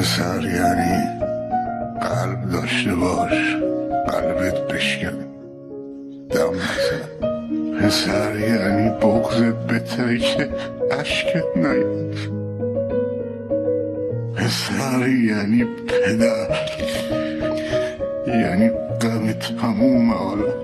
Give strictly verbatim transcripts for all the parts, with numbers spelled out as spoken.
پسر یعنی قلب داشته باش قلبت بشکن دم بزن. پسر یعنی بغضت بهتره که عشقت نیاد. پسر یعنی پدر یعنی غم تموم حالا.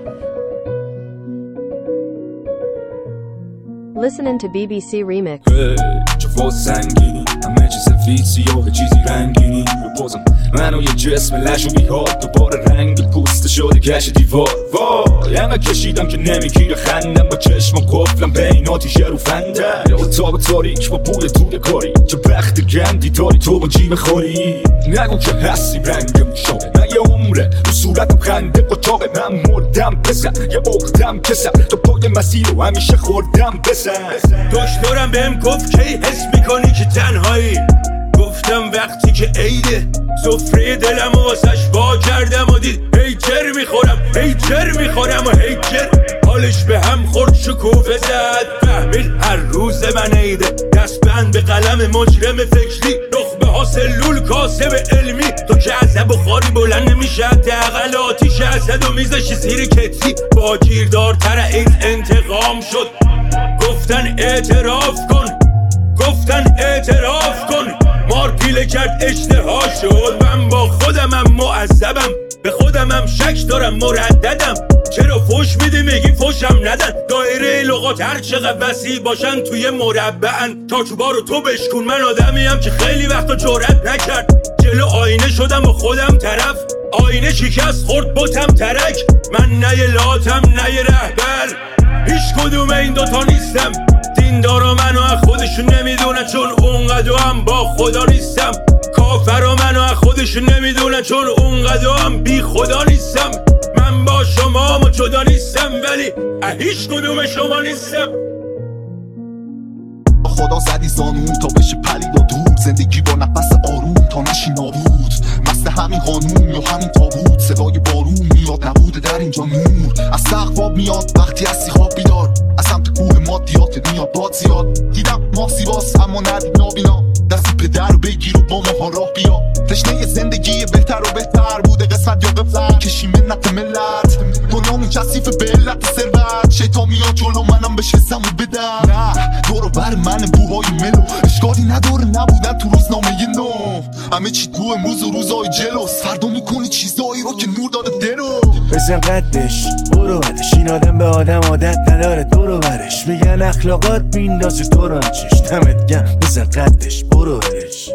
Listening to B B C Remix. چه فاز سنگینی همه چه سفید سیاه چیزی رنگینی رو بازم منو یه جسم لش و بیهاد دوباره رنگ پوست شده کش دیوار. وای همه کشیدم که نمیگیره خندم با چشمم کفلم بین آتیشه رو فندم اتاق تاریک با بوی دود کاری. چه بخت گندی داری تو با جیب خوری. نگو که هستی رنگم شده من یه عمره رو صورتم خنده اتاق من مردم بزن یه عقدم کسم تو پای مسیر رو همیشه خوردم بزن. دکترم بهم گفت کی حس میکنی که تنهایی. گفتم وقتی که عیده سفره دلم و واسش وا کردم و دید هیچر میخورم هیچر میخورم و هیچر حالش به هم خورد شکوفه زد. فهمید هر روز من عیده دست بند به قلم مجرم فکری نخبه ها سلول کاسب علمی. تو که عصب و خاری بلند نمیشه حداقل آتیش اسد و میزشی زیر کتری. با گیردارتر عید انتقام شد گفتن اعتراف کن گفتن اعتراف کن. مار پیله کرد اشتها شد. من با خودمم معذبم به خودمم شک دارم مرددم. چرا فوش میدی میگی فوشم ندن. دایره لغات هر چقدر وسیع باشن توی مربعن. تاچوبارو تو بشکن من آدمیم که خیلی وقتا جرأت نکرد. جلو آینه شدم و خودم طرف آینه شکست خورد بوتم ترک. من نه لاتم نه رهبر هیچ کدوم این دوتا نیستم. دیندارا منو از خودشون نمیدونن چون اونقدر هم با خدا نیستم. کافرا منو از خودشون نمیدونن چون اونقدر هم بی خدا نیستم. من با شما ما جدا نیستم ولی هیچ کدوم شما نیستم. خدا زدی زانون تا بشه پلید و دور. زندگی با نفس آروم تا نشی نابود. مثل همین قانون یا همین تابوت صدای بارون میاد نبوده در اینجا نور. از سقف آب میاد وقتی هستی خواب بیدار. از سمت کوه مادیات میاد باد زیاد. دیدم ما زیباست اما ندید نابینا. دستی پدر رو بگیر و با ما راه بیا. تشنه زندگی بهتر و بهتر بوده قسمت یا قفلت کشی منت ملت. دنیامون کثیف به علت ثروت. شیطان میاد جلو منم بشه زمو بدم. نه دورو بر من بوهای ملو اشکالی نداره نبودن تو روزنامه نو. همه چی تو امروز و روزای جلوس. فردا میکنی چیزایی رو که نور داده درو. بزن قدش برو بدش این آدم به آدم عادت نداره دورو برش. میگن اخلاقات بیندازه تو رو چش دمت گم. بزن قدش برو بدش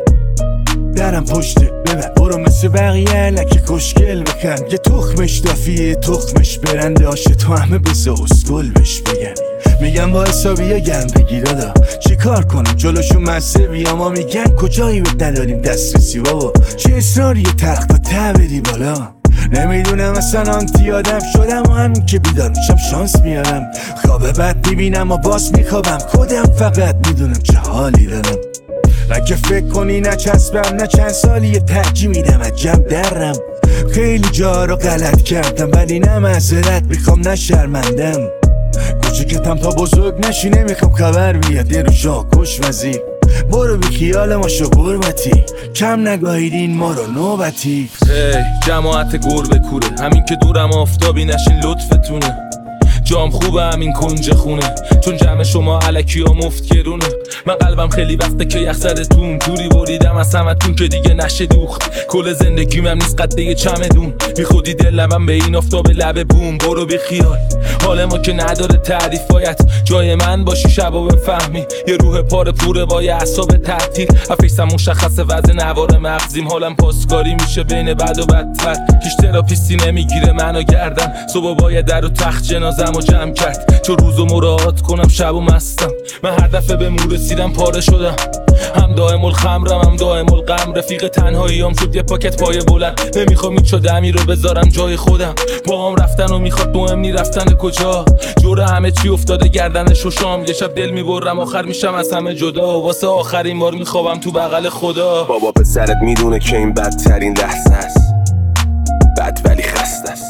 درم پشته ببر برو مثل بقیه لکه کشکل بکن. یه تخمش دافیه تخمش برنده آشه تو همه بزه اسکل بش بگن. میگن با حسابی یا گرم بگیر دادا چی کار کنم جلوشون مصر بیام. ما میگن کجایی به نداریم دسترسی بابا. چه اصراری تخت و ته بری بالا. نمیدونم اصلا آنتی آدم شدم و همین که بیدار میشم شانس میارم. خواب بد میبینم و باز میخوابم خودم فقط میدونم چه حالی دارم. اگه فکر کنی نچسبم نه چند سالی ترجیح میدم عجب درم. خیلی جا رو غلط کردم ولی نه معذرت میخوام نه شرمندم. کوچیکتم تا بزرگ نشی نمیخوام خبر بیاد یه رو شاه کش وزیر. برو بی خیال ما شو قربتی کم نگاهیدین ما رو نوبتی. هی جماعت گربه کوره همین که دورم آفتابی نشین لطفتونه. جام خوبه همین کنج خونه چون جمع شما علکی ها مفت گرونه. من قلبم خیلی وقته که یخ زدتون جوری بریدم از همتون که دیگه نشه دوخت. کل زندگیم هم نیست قد یه چمدون. بی خودی دلم به این آفتاب لب بوم. برو بی خیال حال ما که نداره تعریف. باید جای من باشی شبا بفهمی. یه روح پاره پوره با یه اعصاب تعطیل. افیسم مشخصه وزن نوار مغزیم. حالم پاسکاری میشه بین بد و بدتر. هیچ تراپیستی نمیگیره منو گردم. صبح باید در و تخت جنازم و جمع کرد چون روزو مراعات کنم شب و مستم. من هر دفعه به مور رسیدم پاره شدم. هم دائم الخمرم هم دائم الغم. رفیق تنهاییام شد یه پاکت پای بلند. نمیخوام هیچ دمی رو بذارم جای خودم. با هم رفتن و میخواد مهم نی رفتن کجا. جوره همه چی افتاده گردنش و شام. یه شب دل میبرم آخر میشم از همه جدا. واسه آخرین بار میخوابم تو بغل خدا. بابا پسرت میدونه که این بدترین لحظه است. بد ولی خسته است.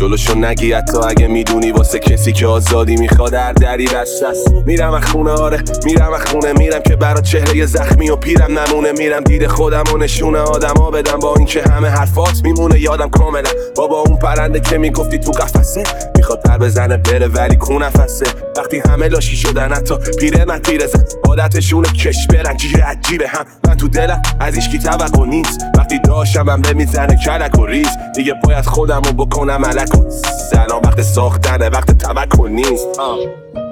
جلوشو نگی حتی اگه میدونی واسه کسی که آزادی میخواد هر دری بسته است. میرم از خونه، آره میرم از خونه، میرم که برا چهره زخمی و پیرم نمونه. میرم دید خودم و نشونه آدما بدم، با اینکه همه حرفات میمونه یادم کاملا. بابا اون پرنده که میگفتی تو قفسه میخواد پر بزنه بره ولی کو نفسه. وقتی همه لاشی شدن حتی پیره من پیرزن، عادتشونه کش برن جیره عجیبه هم. من تو دلم از ایشکی توقع نیست، وقتی داشتم هم به میزنه کلک و ریز. دیگه باید خودمو بکنم ملک و سلام، وقت ساختنه وقت توقع نیست. آه.